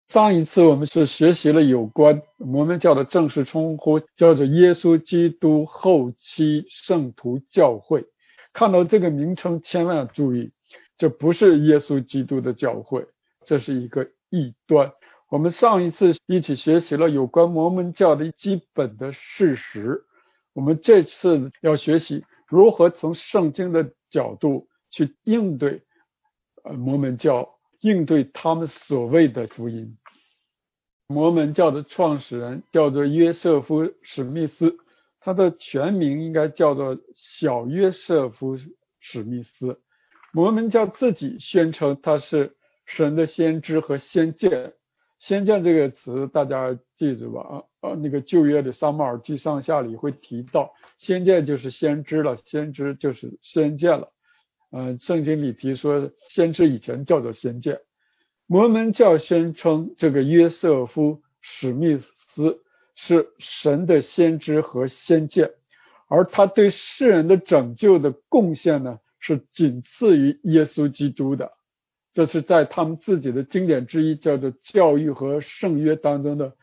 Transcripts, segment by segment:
上一次我们是学习了有关摩门教的正式称呼，叫做耶稣基督后期圣徒教会。看到这个名称千万要注意，这不是耶稣基督的教会，这是一个异端。我们上一次一起学习了有关摩门教的基本的事实，我们这次要学习如何从圣经的角度去应对摩门教，应对他们所谓的福音。摩门教的创始人叫做约瑟夫·史密斯，他的全名应该叫做小约瑟夫·史密斯。摩门教自己宣称他是神的先知和先见。先见这个词大家记住吧，那个旧约的撒母耳记上下里会提到，先见就是先知了，先知就是先见了。圣经里提说先知以前叫做先见。摩门教宣称这个约瑟夫·史密斯是神的先知和先见，而他对世人的拯救的贡献呢，是仅次于耶稣基督的。这是在他们自己的经典之一叫做教育和圣约当中的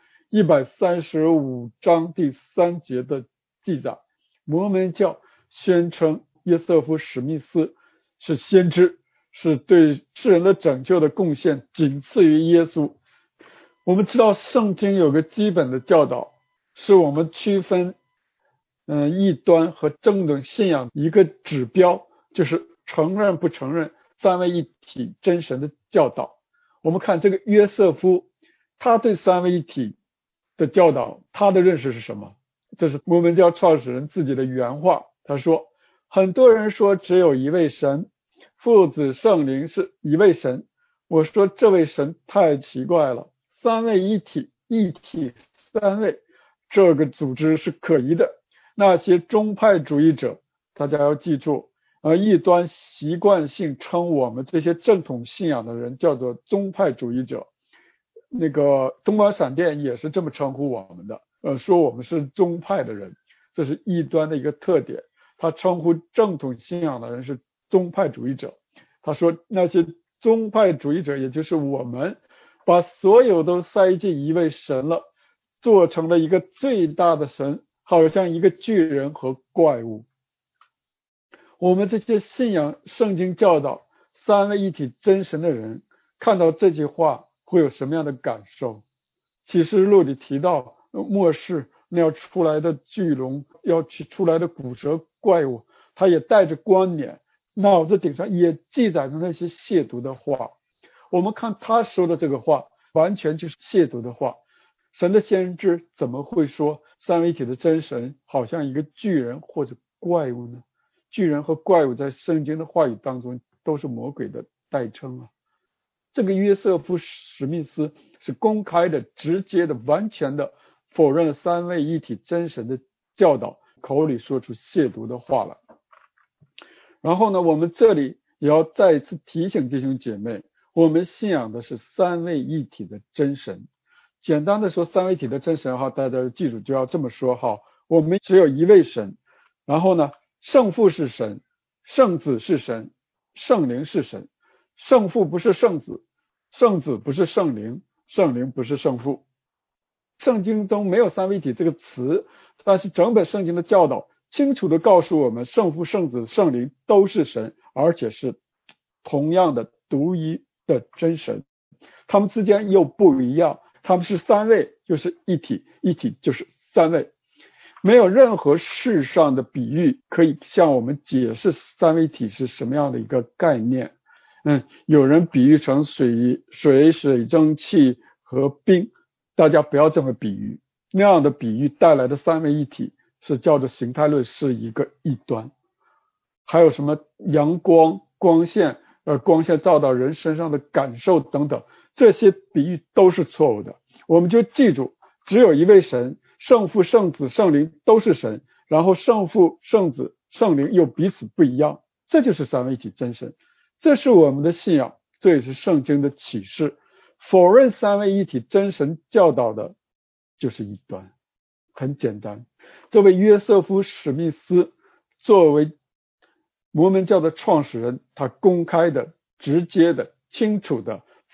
135章第3节的记载。摩门教宣称约瑟夫·史密斯是先知，是对世人的拯救的贡献仅次于耶稣。我们知道圣经有个基本的教导，是我们区分异端和正统信仰一个指标，就是承认不承认三位一体真神的教导。我们看这个约瑟夫，他对三位一体的教导，他的认识是什么？这是摩门教创始人自己的原话，他说，很多人说只有一位神，父子圣灵是一位神，我说这位神太奇怪了，三位一体，一体三位，这个组织是可疑的。那些宗派主义者，大家要记住，异端习惯性称我们这些正统信仰的人叫做宗派主义者。那个东方闪电也是这么称呼我们的，说我们是宗派的人，这是异端的一个特点。他称呼正统信仰的人是宗派主义者。他说那些宗派主义者，也就是我们，把所有都塞进一位神了，做成了一个最大的神，好像一个巨人和怪物。我们这些信仰圣经教导三位一体真神的人，看到这句话会有什么样的感受？启示录里提到末世那要出来的巨龙，要出来的古蛇怪物，他也带着冠冕，脑子顶上也记载着那些亵渎的话。我们看他说的这个话完全就是亵渎的话。神的先知怎么会说三位一体的真神好像一个巨人或者怪物呢？巨人和怪物在圣经的话语当中都是魔鬼的代称啊。这个约瑟夫·史密斯是公开的、直接的、完全的否认了三位一体真神的教导，口里说出亵渎的话了。然后呢，我们这里也要再一次提醒弟兄姐妹，我们信仰的是三位一体的真神。简单的说三位一体的真神哈，大家记住就要这么说哈，我们只有一位神，然后呢，圣父是神，圣子是神，圣灵是神。圣父不是圣子，圣子不是圣灵，圣灵不是圣父。圣经中没有三位一体这个词，但是整本圣经的教导清楚地告诉我们，圣父、圣子、圣灵都是神，而且是同样的独一的真神，他们之间又不一样，他们是三位就是一体，一体就是三位。没有任何世上的比喻可以向我们解释三位一体是什么样的一个概念。有人比喻成水、蒸气和冰，大家不要这么比喻，那样的比喻带来的三位一体是叫做形态论，是一个异端。还有什么阳光、光线照到人身上的感受等等，这些比喻都是错误的。我们就记住，只有一位神，圣父、圣子、圣灵都是神，然后圣父、圣子、圣灵又彼此不一样，这就是三位一体真神。这是我们的信仰，这也是圣经的启示。否认三位一体真神教导的就是异端。很简单，这位约瑟夫·史密斯作为摩门教的创始人，他公开的、直接的、清楚的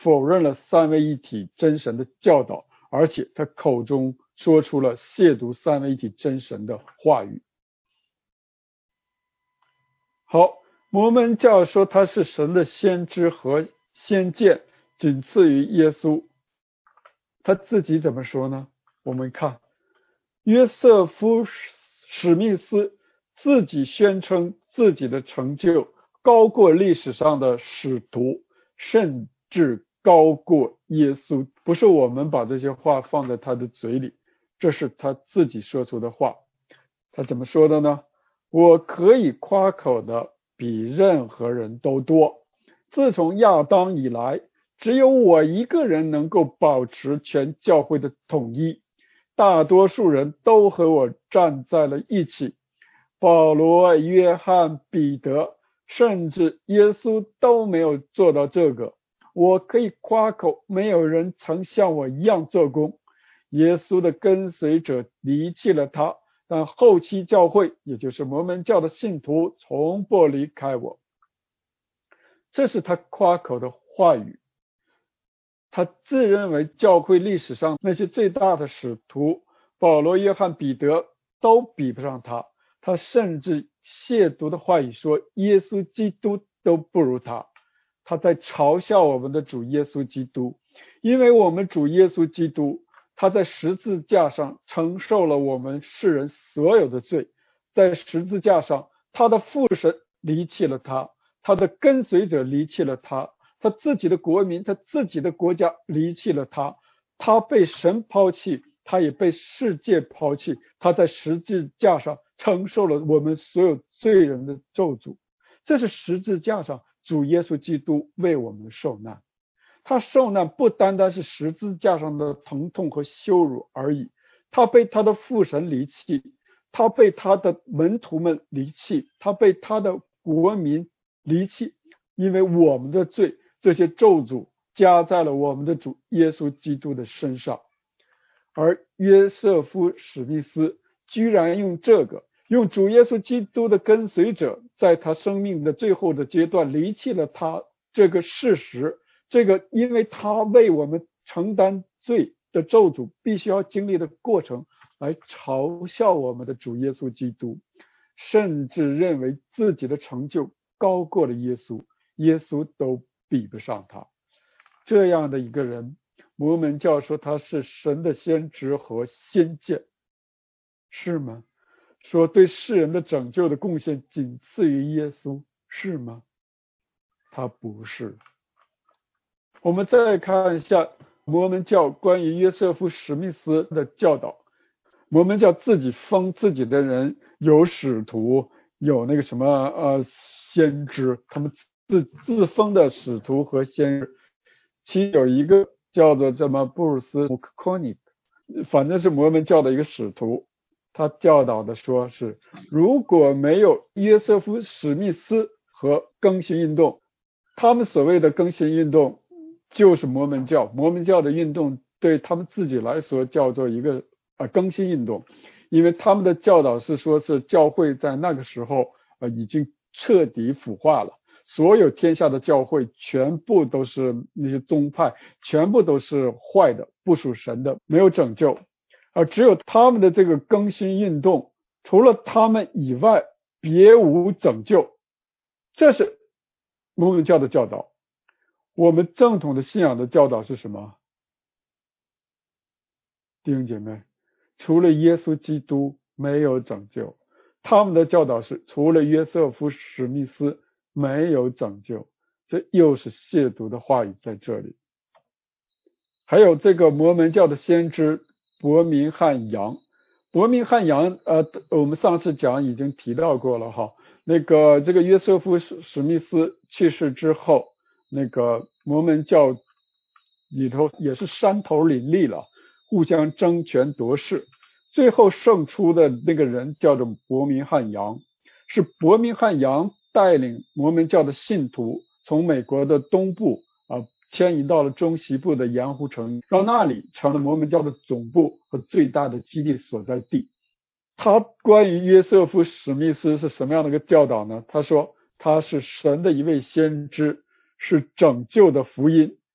否认了三位一体真神的教导，而且他口中说出了亵渎三位一体真神的话语。好，摩门教说他是神的先知和先见，仅次于耶稣。他自己怎么说呢？我们看约瑟夫·史密斯自己宣称自己的成就高过历史上的使徒，甚至高过耶稣。不是我们把这些话放在他的嘴里，这是他自己说出的话。他怎么说的呢？我可以夸口的比任何人都多。自从亚当以来，只有我一个人能够保持全教会的统一，大多数人都和我站在了一起。保罗、约翰、彼得，甚至耶稣都没有做到这个。我可以夸口，没有人曾像我一样做工。耶稣的跟随者离弃了他，但后期教会，也就是摩门教的信徒，从不离开我。这是他夸口的话语。他自认为教会历史上那些最大的使徒，保罗、约翰、彼得都比不上他。他甚至亵渎的话语说，耶稣基督都不如他。他在嘲笑我们的主耶稣基督，因为我们主耶稣基督，他在十字架上承受了我们世人所有的罪。在十字架上，他的父神离弃了他，他的跟随者离弃了他，他自己的国民，他自己的国家离弃了他，他被神抛弃，他也被世界抛弃。他在十字架上承受了我们所有罪人的咒诅。这是十字架上主耶稣基督为我们受难。他受难不单单是十字架上的疼痛和羞辱而已，他被他的父神离弃，他被他的门徒们离弃，他被他的国民离弃。因为我们的罪，这些咒诅加在了我们的主耶稣基督的身上。而约瑟夫·史密斯居然用主耶稣基督的跟随者在他生命的最后的阶段离弃了他这个事实，因为他为我们承担罪的咒诅必须要经历的过程，来嘲笑我们的主耶稣基督，甚至认为自己的成就高过了耶稣，耶稣都比不上他。这样的一个人，摩门教说他是神的先知和先见，是吗？说对世人的拯救的贡献仅次于耶稣，是吗？他不是。我们再看一下摩门教关于约瑟夫·史密斯的教导。摩门教自己封自己的人有使徒，有那个什么先知，他们自封的使徒和先知，其有一个叫做布鲁斯·穆克科尼，反正是摩门教的一个使徒。他教导的说是，如果没有约瑟夫·史密斯和更新运动，他们所谓的更新运动就是摩门教的运动对他们自己来说叫做一个更新运动，因为他们的教导是说是教会在那个时候已经彻底腐化了，所有天下的教会全部都是那些宗派，全部都是坏的，不属神的，没有拯救。而只有他们的这个更新运动，除了他们以外别无拯救。这是摩门教的教导。我们正统的信仰的教导是什么？弟兄姐妹，除了耶稣基督没有拯救。他们的教导是除了约瑟夫·史密斯没有拯救。这又是亵渎的话语在这里。还有这个摩门教的先知伯明翰杨，我们上次讲已经提到过了哈。这个约瑟夫·史密斯去世之后，那个摩门教里头也是山头林立了，互相争权夺势，最后胜出的那个人叫做伯明翰杨，是伯明翰杨带领摩门教的信徒从美国的东部迁移到了中西部的盐湖城，让那里成了摩门教的总部和最大的基地所在地。他关于约瑟夫·史密斯是什么样的一个教导呢？他说他是神的一位先知，是拯救的福音，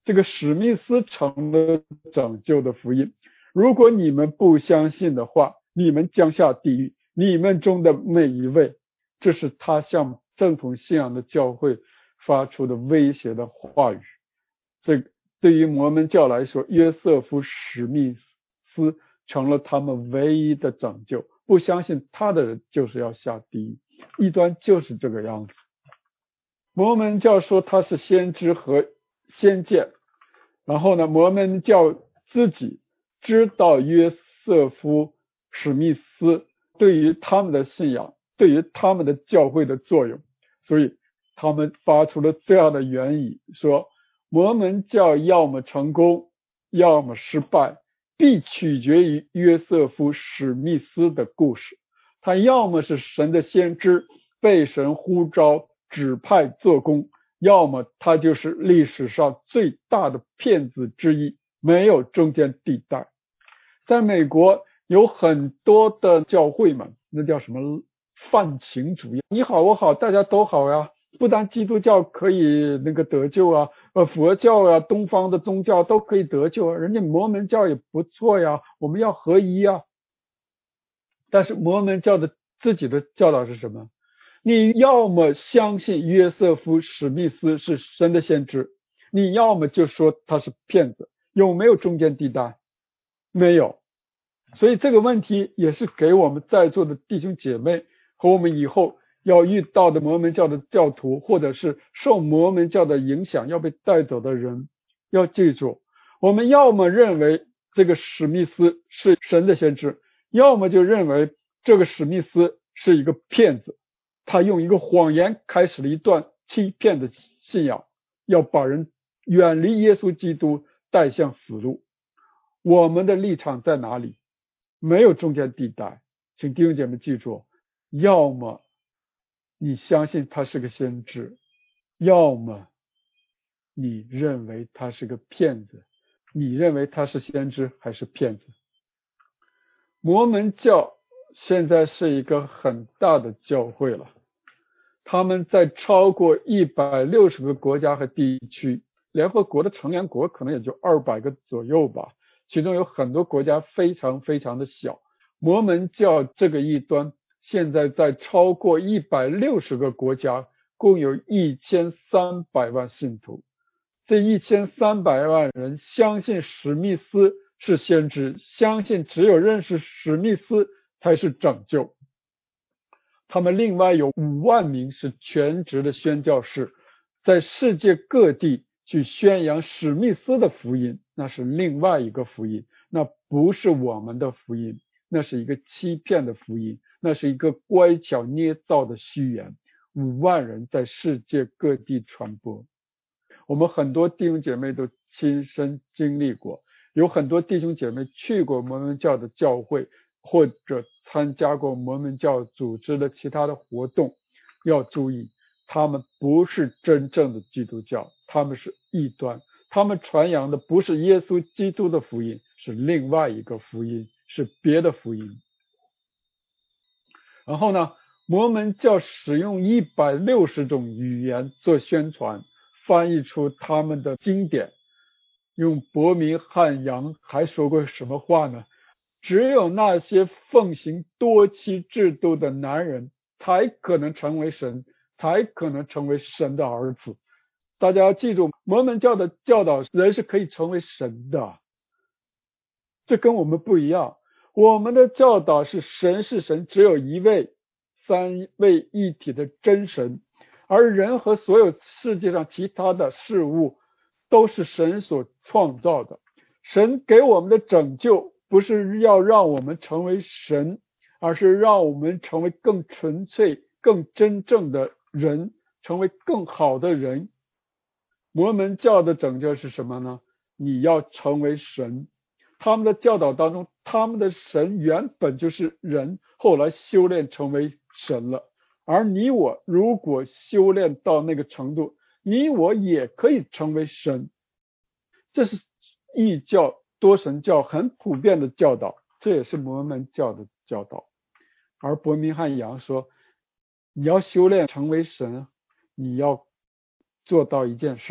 这个史密斯成了拯救的福音。如果你们不相信的话，你们将下地狱，你们中的每一位。这是他向正统信仰的教会发出的威胁的话语。这对于摩门教来说，约瑟夫·史密斯成了他们唯一的拯救，不相信他的人就是要下地狱。异端就是这个样子。摩门教说他是先知和先见，然后呢，摩门教自己知道约瑟夫·史密斯对于他们的信仰，对于他们的教会的作用，所以他们发出了这样的原语，说摩门教要么成功，要么失败，必取决于约瑟夫·史密斯的故事。他要么是神的先知，被神呼召指派做工，要么他就是历史上最大的骗子之一，没有中间地带。在美国有很多的教会们，那叫什么泛情主义，你好我好大家都好呀，不但基督教可以得救啊，佛教啊，东方的宗教都可以得救啊，人家摩门教也不错呀，我们要合一啊。但是摩门教的自己的教导是什么？你要么相信约瑟夫·史密斯是神的先知，你要么就说他是骗子。有没有中间地带？没有。所以这个问题也是给我们在座的弟兄姐妹和我们以后要遇到的摩门教的教徒，或者是受摩门教的影响要被带走的人，要记住，我们要么认为这个史密斯是神的先知，要么就认为这个史密斯是一个骗子，他用一个谎言开始了一段欺骗的信仰，要把人远离耶稣基督，带向死路。我们的立场在哪里？没有中间地带。请弟兄姐妹记住，要么你相信他是个先知，要么你认为他是个骗子。你认为他是先知还是骗子？摩门教现在是一个很大的教会了，他们在超过160个国家和地区，联合国的成员国可能也就200个左右吧，其中有很多国家非常非常的小。摩门教这个异端现在在超过160个国家，共有1300万信徒。这1300万人相信史密斯是先知，相信只有认识史密斯才是拯救。他们另外有5万名是全职的宣教士，在世界各地去宣扬史密斯的福音，那是另外一个福音，那不是我们的福音，那是一个欺骗的福音，那是一个乖巧捏造的虚言。5万人在世界各地传播，我们很多弟兄姐妹都亲身经历过，有很多弟兄姐妹去过摩门教的教会，或者参加过摩门教组织的其他的活动。要注意，他们不是真正的基督教，他们是异端，他们传扬的不是耶稣基督的福音，是另外一个福音，是别的福音。然后呢，摩门教使用160种语言做宣传，翻译出他们的经典。用伯明翰杨还说过什么话呢？只有那些奉行多妻制度的男人才可能成为神，才可能成为神的儿子。大家要记住，摩门教的教导人是可以成为神的，这跟我们不一样。我们的教导是神是神，只有一位三位一体的真神，而人和所有世界上其他的事物都是神所创造的。神给我们的拯救不是要让我们成为神，而是让我们成为更纯粹更真正的人，成为更好的人。摩门教的拯救是什么呢？你要成为神。他们的教导当中，他们的神原本就是人，后来修炼成为神了。而你我如果修炼到那个程度，你我也可以成为神。这是异教多神教很普遍的教导，这也是摩门教的教导。而伯明翰杨说，你要修炼成为神，你要做到一件事，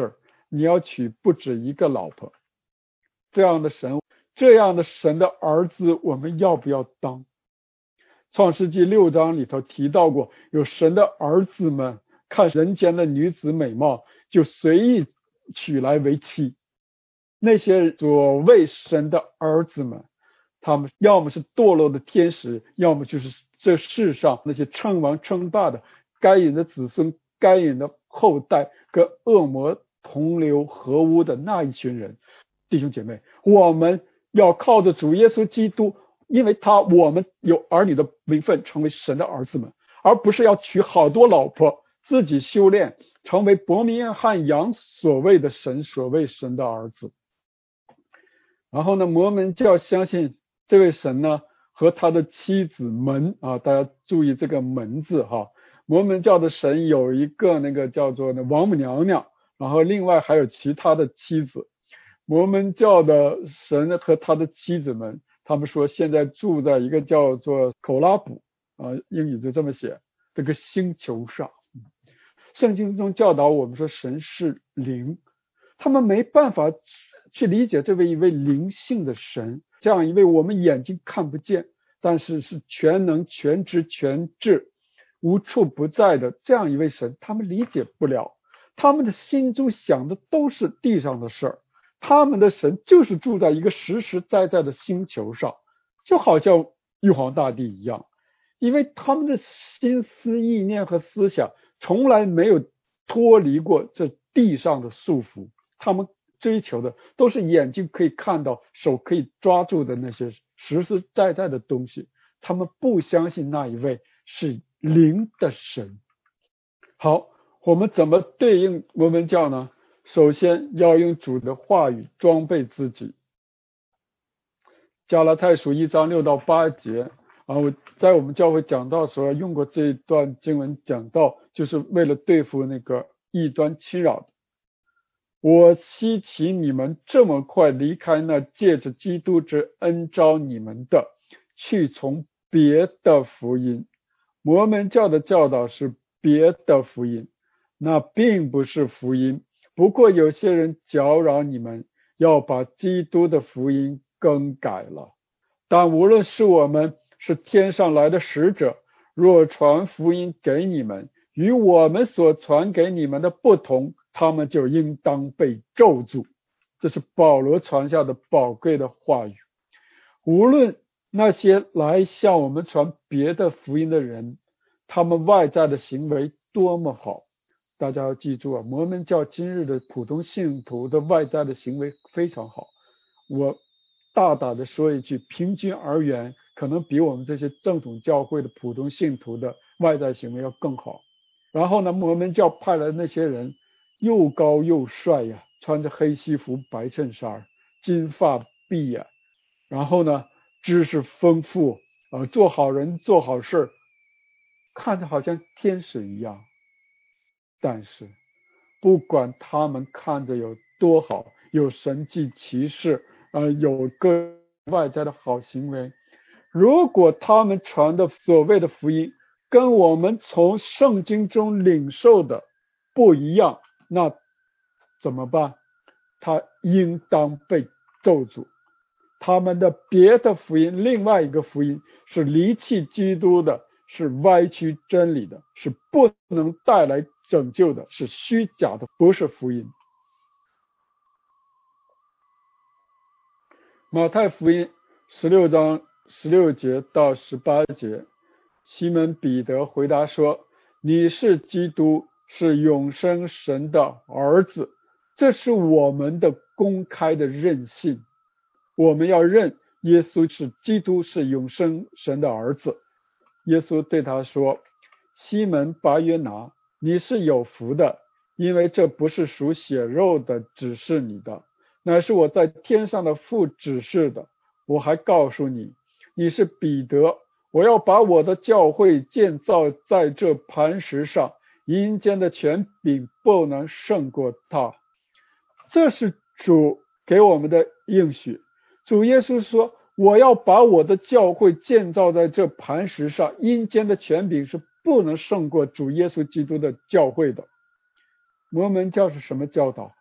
你要娶不止一个老婆。这样的神的儿子，我们要不要当？创世纪6章里头提到过，有神的儿子们看人间的女子美貌，就随意娶来为妻。那些所谓神的儿子们，他们要么是堕落的天使，要么就是这世上那些称王称霸的该隐的子孙、该隐的后代，跟恶魔同流合污的那一群人。弟兄姐妹，我们要靠着主耶稣基督，因为我们有儿女的名分，成为神的儿子们，而不是要娶好多老婆，自己修炼，成为伯明翰杨所谓的神的儿子。然后呢，摩门教相信这位神呢和他的妻子门啊，大家注意这个门字哈。摩门教的神有一个那个叫做王母娘娘，然后另外还有其他的妻子。摩门教的神和他的妻子们，他们说现在住在一个叫做口拉卜英语就这么写这个星球上。圣经中教导我们说神是灵，他们没办法去理解这位一位灵性的神，这样一位我们眼睛看不见，但是是全能全知全智无处不在的这样一位神，他们理解不了。他们的心中想的都是地上的事儿，他们的神就是住在一个实实在在的星球上，就好像玉皇大帝一样，因为他们的心思意念和思想从来没有脱离过这地上的束缚，他们追求的都是眼睛可以看到、手可以抓住的那些实实在在的东西，他们不相信那一位是灵的神。好，我们怎么对应摩门教呢？首先要用主的话语装备自己。加拉太书1章6到8节我在我们教会讲道时候用过这一段经文讲道，就是为了对付那个异端侵扰的。我希奇你们这么快离开那借着基督之恩召你们的，去从别的福音。摩门教的教导是别的福音，那并不是福音，不过有些人搅扰你们，要把基督的福音更改了。但无论是我们是天上来的使者，若传福音给你们，与我们所传给你们的不同，他们就应当被咒诅。这是保罗传下的宝贵的话语。无论那些来向我们传别的福音的人，他们外在的行为多么好，大家要记住摩门教今日的普通信徒的外在的行为非常好。我大胆的说一句，平均而言，可能比我们这些正统教会的普通信徒的外在行为要更好。然后呢，摩门教派来的那些人又高又帅呀，穿着黑西服白衬衫，金发碧眼，然后呢知识丰富做好人做好事，看着好像天使一样。但是不管他们看着有多好，有神迹奇事有个外在的好行为，如果他们传的所谓的福音跟我们从圣经中领受的不一样，那怎么办？他应当被咒诅。他们的别的福音，另外一个福音是离弃基督的，是歪曲真理的，是不能带来拯救的，是虚假的，不是福音。马太福音16章16节到18节，西门彼得回答说，你是基督，是永生神的儿子。这是我们的公开的认信，我们要认耶稣是基督，是永生神的儿子。耶稣对他说，西门巴约拿，你是有福的，因为这不是属血肉的指示你的，乃是我在天上的父指示的。我还告诉你，你是彼得，我要把我的教会建造在这磐石上，阴间的权柄不能胜过他。这是主给我们的应许。主耶稣说，我要把我的教会建造在这磐石上，阴间的权柄是不能胜过主耶稣基督的教会的。摩门教是什么教导？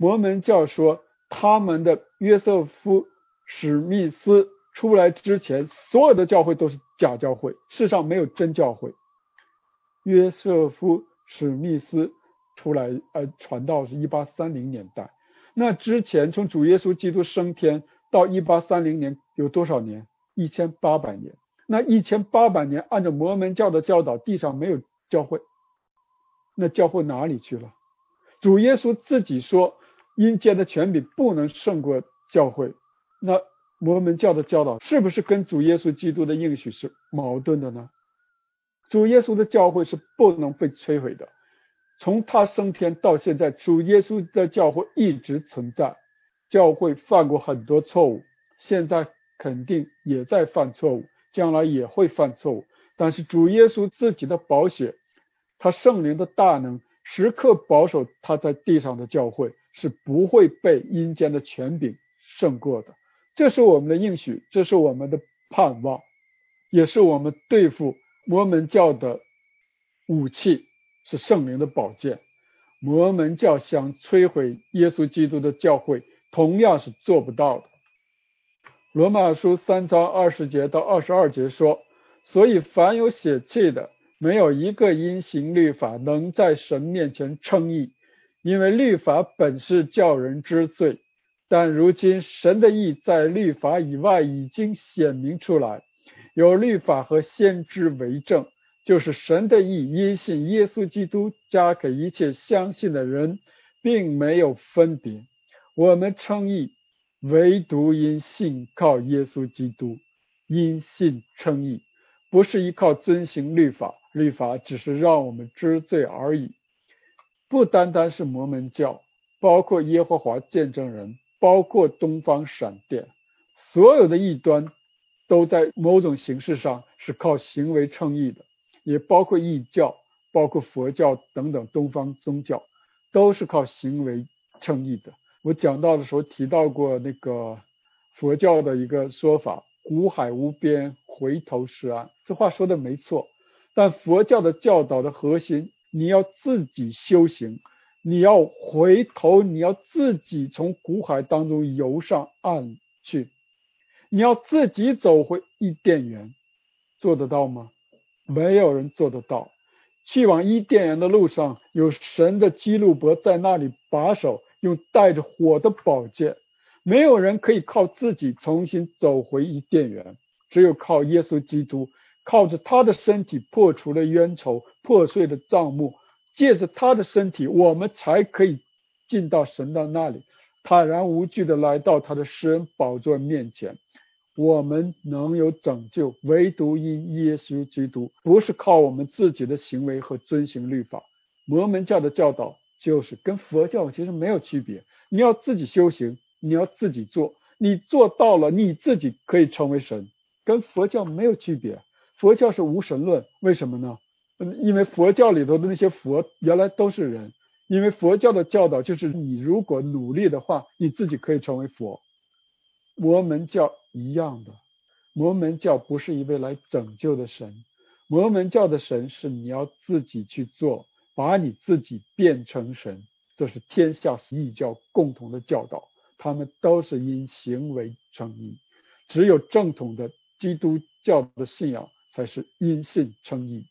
摩门教说他们的约瑟夫史密斯出来之前，所有的教会都是假教会，世上没有真教会。约瑟夫史密斯出来传道是1830年代，那之前从主耶稣基督升天到1830年有多少年？1800年。那1800年按照摩门教的教导，地上没有教会，那教会哪里去了？主耶稣自己说阴间的权柄不能胜过教会，那摩门教的教导是不是跟主耶稣基督的应许是矛盾的呢？主耶稣的教会是不能被摧毁的，从他升天到现在，主耶稣的教会一直存在。教会犯过很多错误，现在肯定也在犯错误，将来也会犯错误，但是主耶稣自己的宝血，他圣灵的大能时刻保守他在地上的教会，是不会被阴间的权柄胜过的。这是我们的应许，这是我们的盼望，也是我们对付摩门教的武器，是圣灵的宝剑。摩门教想摧毁耶稣基督的教会，同样是做不到的。罗马书3章20节到22节说，所以凡有血气的，没有一个因行律法能在神面前称义，因为律法本是叫人知罪，但如今神的义在律法以外已经显明出来，有律法和先知为证，就是神的义因信耶稣基督加给一切相信的人，并没有分别。我们称义唯独因信靠耶稣基督，因信称义，不是依靠遵行律法，律法只是让我们知罪而已。不单单是摩门教，包括耶和华见证人，包括东方闪电，所有的异端都在某种形式上是靠行为称义的，也包括异教，包括佛教等等东方宗教，都是靠行为称义的。我讲到的时候提到过那个佛教的一个说法，苦海无边，回头是岸，这话说的没错，但佛教的教导的核心，你要自己修行，你要回头，你要自己从苦海当中游上岸去，你要自己走回伊甸园，做得到吗？没有人做得到。去往伊甸园的路上，有神的基路伯在那里把守，用带着火的宝剑，没有人可以靠自己重新走回伊甸园，只有靠耶稣基督，靠着他的身体破除了冤仇，破碎了帐幕，借着他的身体，我们才可以进到神的那里，坦然无惧的来到他的施恩宝座面前。我们能有拯救，唯独因耶稣基督，不是靠我们自己的行为和遵行律法。摩门教的教导就是跟佛教其实没有区别，你要自己修行，你要自己做，你做到了，你自己可以成为神，跟佛教没有区别。佛教是无神论，为什么呢？因为佛教里头的那些佛原来都是人，因为佛教的教导就是你如果努力的话，你自己可以成为佛。摩门教一样的，摩门教不是一位来拯救的神，摩门教的神是你要自己去做，把你自己变成神，这是天下异教共同的教导，他们都是因行为称义，只有正统的基督教的信仰才是因信称义。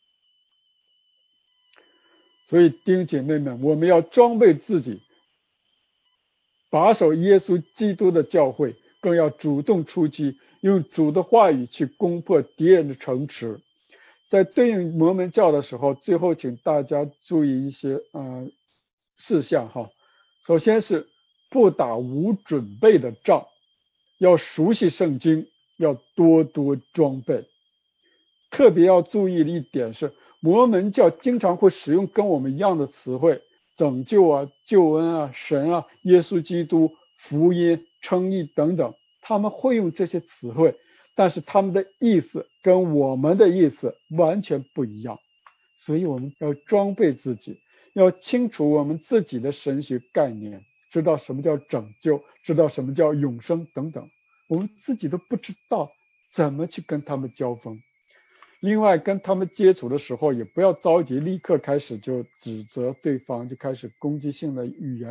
所以弟兄姐妹们，我们要装备自己，把守耶稣基督的教会，更要主动出击，用主的话语去攻破敌人的城池。在对应摩门教的时候，最后请大家注意一些事项哈。首先是不打无准备的仗，要熟悉圣经，要多多装备。特别要注意的一点是，摩门教经常会使用跟我们一样的词汇，拯救啊、救恩啊、神啊、耶稣基督、福音、称义等等，他们会用这些词汇，但是他们的意思跟我们的意思完全不一样，所以我们要装备自己，要清楚我们自己的神学概念，知道什么叫拯救，知道什么叫永生等等，我们自己都不知道怎么去跟他们交锋。另外跟他们接触的时候，也不要着急立刻开始就指责对方，就开始攻击性的语言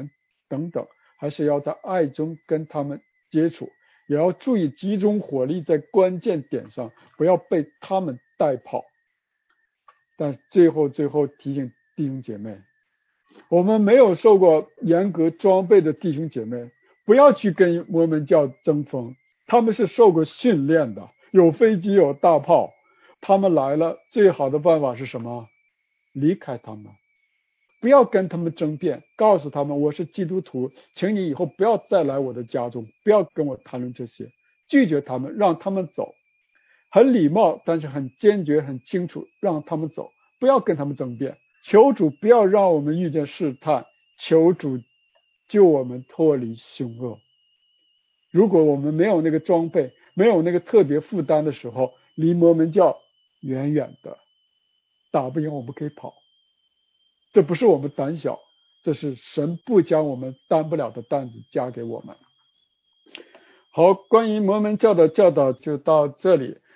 等等，还是要在爱中跟他们接触，也要注意集中火力在关键点上，不要被他们带跑。但最后提醒弟兄姐妹，我们没有受过严格装备的弟兄姐妹，不要去跟摩门教争锋，他们是受过训练的，有飞机有大炮，他们来了，最好的办法是什么？离开他们，不要跟他们争辩，告诉他们我是基督徒，请你以后不要再来我的家中，不要跟我谈论这些，拒绝他们，让他们走，很礼貌，但是很坚决很清楚，让他们走，不要跟他们争辩。求主不要让我们遇见试探，求主救我们脱离凶恶。如果我们没有那个装备，没有那个特别负担的时候，离摩门教远远的，打不赢我们可以跑。这不是我们胆小，这是神不将我们担不了的担子加给我们。好，关于摩门教的教导就到这里。